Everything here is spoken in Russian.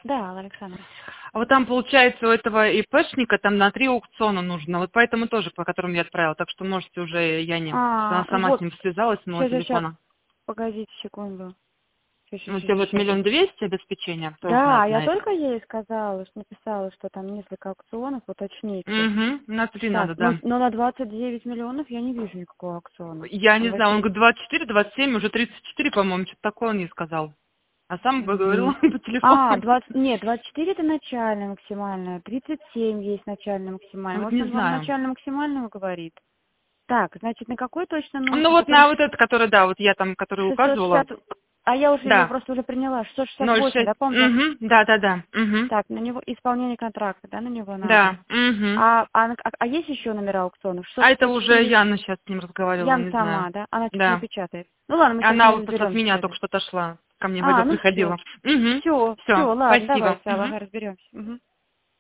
Да, Александр. А вот там, получается, у этого ИПшника там на 3 аукциона нужно. Вот поэтому тоже, по которым я отправила. Так что можете уже Яне, что она сама с Вот, ним связалась с моего сейчас, телефона. погодите секунду. Ну, тебе вот Щас. 1 200 000 обеспечения, кто Да, знает, я знает. только ей сказала, что написала, что там несколько аукционов, уточните. Угу, на 3 Так, надо, но, да. но на 29 миллионов я не вижу никакого аукциона. Я Там не знаю, он вообще... говорит 24, 27, уже 34, по-моему, что-то такое он не сказал. А сам бы говорил М. по телефону. 20, нет, 24 это начальное максимальное, 37 есть начальное максимальное. Вот Может, не он вам знаю. начальное максимального говорит? Так, значит, на какой точно Ну нужно? вот Потому на что вот этот, который, да, вот я там, который указывала. 660, а я уже его Да, просто уже приняла, 668, 0,6. да, помните? Угу, да. Угу. Так, на него исполнение контракта, да, на него надо. Да, угу. А есть еще номера аукционов? А это уже 664, Яна сейчас с ним разговаривала, Ян не знаю. сама, да? Она что-то не Да. печатает. Ну ладно, мы сейчас с Она ней вот от разберемся меня это. только что отошла. Ко мне в это Ну все. приходила. Угу. Все, Все, ладно, спасибо. давайте, Угу. ага, разберемся. Мгм.